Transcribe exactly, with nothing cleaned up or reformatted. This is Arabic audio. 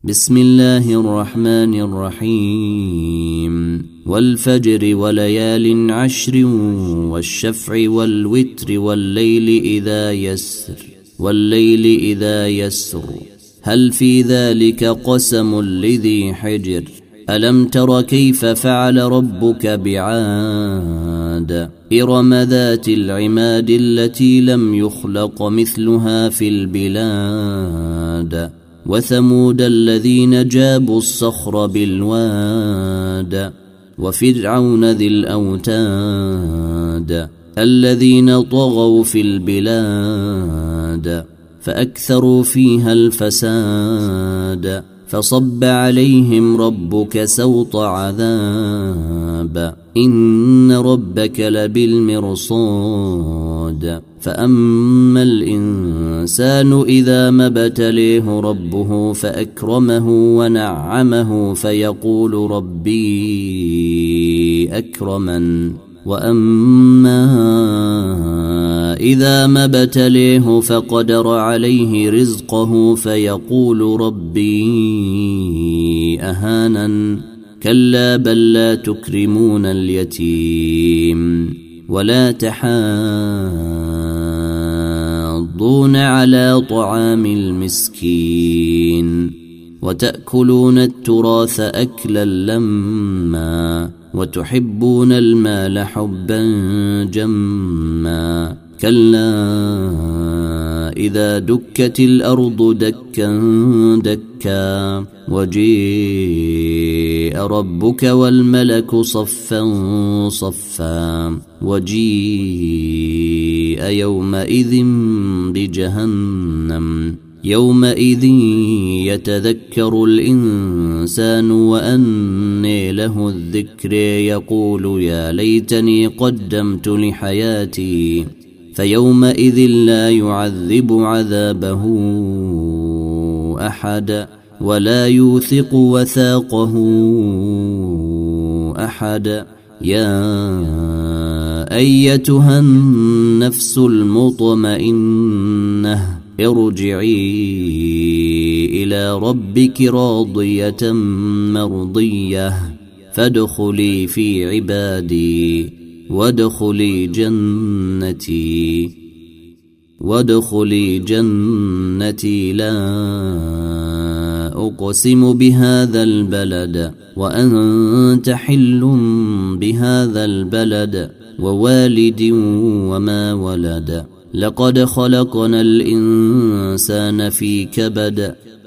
بسم الله الرحمن الرحيم والفجر وليال عشر والشفع والوتر والليل إذا يسر والليل إذا يسر هل في ذلك قسم لذي حجر ألم تر كيف فعل ربك بعاد إرم ذات العماد التي لم يخلق مثلها في البلاد وثمود الذين جابوا الصخر بالواد وفرعون ذي الأوتاد الذين طغوا في البلاد فأكثروا فيها الفساد فصب عليهم ربك سوط عذاب إن ربك لبالمرصاد فأما الإنسان إذا ما ابتليه ربه فأكرمه ونعمه فيقول ربي أكرمن وأما إذا ما ابتليه فقدر عليه رزقه فيقول ربي أهانن كلا بل لا تكرمون اليتيم ولا تحاضون على طعام المسكين وتأكلون التراث أكلا لما وتحبون المال حبا جما كلا إذا دكت الأرض دكا دكا وجيء ربك والملك صفا صفا وجيء يومئذ بجهنم يومئذ يتذكر الإنسان وأنى له الذكر يقول يا ليتني قدمت لحياتي فيومئذ لا يعذب عذابه أحد ولا يوثق وثاقه أحد يا أيتها النفس المطمئنة ارجعي إلى ربك راضية مرضية فادخلي في عبادي وادخلي جنتي وادخلي جنتي لا أقسم بهذا البلد وأنت حل بهذا البلد ووالد وما ولد لقد خلقنا الإنسان في كبد